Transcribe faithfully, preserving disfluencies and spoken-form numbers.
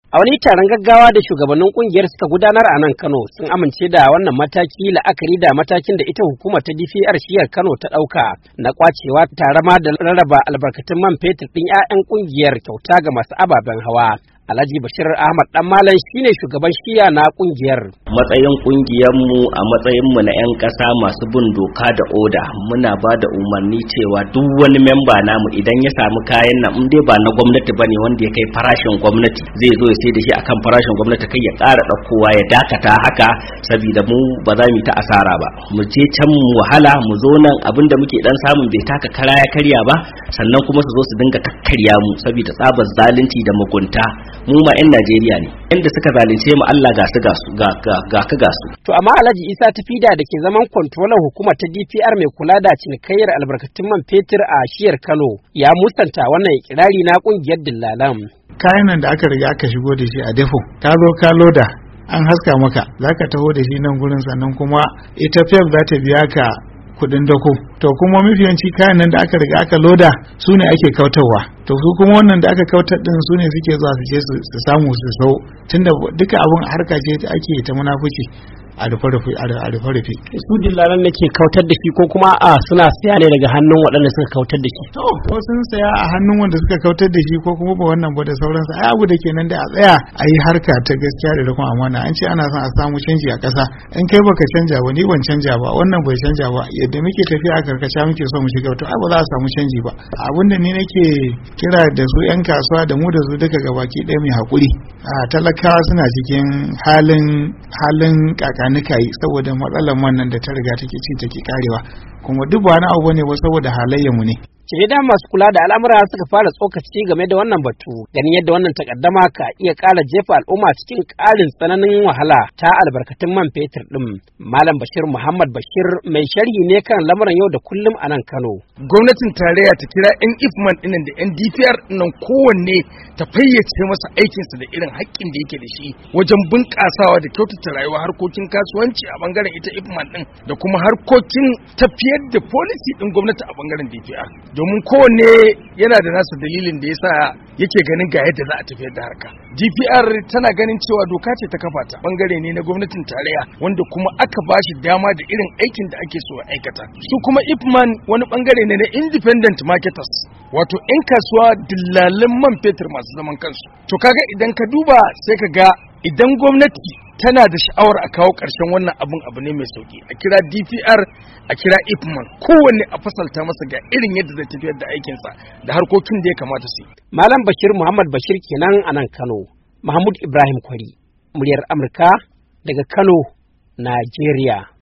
A wani taron gaggawa da shugabannin kungiyar suka gudanar a nan Kano sun amince da wannan mataki la'akari da matakin da ita hukumar ta D P R shiyar Kano ta ɗauka na kwacewa tare ma da rarraba albarkatun man fetur ɗin 'ya'yan kungiyar kyauta ga masu ababen hawa. Alhaji Bashir Ahmad Dan Malam shine shugaban shiya na kungiyar. Matsayin kungiyar mu a matsayin mu na 'yan ƙasa masu bin doka da oda muna ba da umarni cewa duk wani memba namu idan ya samu kayan nan in dai ba na gwamnati bane wanda ya kai farashin gwamnati zai zo ya sai da shi akan farashin gwamnati kai ya ƙara ɗaukowa ya dakata haka saboda mu ba za mu yi ta asara ba. Mu je can mu wahala mu zo nan abinda muke dan samun bai taka kara ya karya ba sannan kuma su zo su dinga kakkarya mu saboda tsabar zalunci da mugunta. Mu ma 'yan Najeriya ne inda suka zalunce mu Allah ga su ga su ga ga ka ga su. To amma Alhaji Isa Tafida da ke zaman kontrolan hukumar ta D P R mai kula da cinikayyar albarkatun man fetur a shiyar Kano ya musanta wannan ikirari na kungiyar dillalan. Kayan nan da aka riga aka shigo da shi a defo ka zo ka loda an haska maka zaka taho da shi nan gurin sannan kuma ita F E F za ta biya ka kudin dako to kuma mafiyanci kayan nan da aka riga aka loda su ne ake kautarwa to su kuma wannan da aka kautar din su ne suke zuwa su je su samu su sau tunda duka abun harka ce ake ta munafuci a rufe-rufe a rufe-rufe su dillalan ne ke kautar da shi ko kuma a suna saya ne daga hannun waɗanda suka kautar da shi to ko sun saya a hannun wanda suka kautar da shi ko kuma ba wannan ba da sauransu ai abu da kenan da a tsaya a yi harka ta gaskiya da rikon amana an ce ana son a samu canji a ƙasa in kai baka canja ba ni ban canja ba wannan bai canja ba yadda muke tafiya a karkasha muke so mu shiga to ai ba za a samu canji ba abin da ni nake kira da su yan kasuwa da mu da su duka gabaki ɗaya mai haƙuri a talakawa suna cikin halin halin kaka nika yi saboda matsalar wannan da ta riga take ci take karewa kuma duk wani abu ne ba saboda halayyar mu ne. Sai da masu kula da al'amura suka fara tsokaci game da wannan batu ganin yadda wannan takaddama ka iya ƙara jefa al'umma cikin ƙarin tsananin wahala ta albarkatun man fetur ɗin. Malam Bashir Muhammad Bashir mai sharhi ne kan lamuran yau da kullum a nan Kano. Gwamnatin tarayya ta kira 'yan ifman ɗinnan da 'yan D P R ɗinnan kowanne ta fayyace masa aikinsa da irin haƙƙin da yake da shi wajen bunƙasawa da kyautata rayuwa harkokin kasuwanci a bangaren ita ifman ɗin da kuma harkokin tafiyar da policy ɗin gwamnati a bangaren D P R. Domin kowanne yana da nasa dalilin da yasa yake ganin ga yadda za a tafiyar da harka. D P R tana ganin cewa doka ce ta kafa ta bangare ne na gwamnatin tarayya wanda kuma aka ba shi dama da irin aikin da ake so a aikata. Su kuma Ipman wani bangare ne na independent marketers wato 'yan kasuwa dillalan man fetur masu zaman kansu. To kaga idan ka duba sai ka ga idan gwamnati tana da sha'awar a kawo ƙarshen wannan abun abu ne mai sauki a kira D P R a kira Ipman kowanne a fasalta masa ga irin yadda zai tafiyar da aikinsa da harkokin da ya kamata su yi. Malam Bashir Muhammad Bashir kenan a nan Kano. Mahmud Ibrahim Kwari, muryar Amurka daga Kano, Najeriya.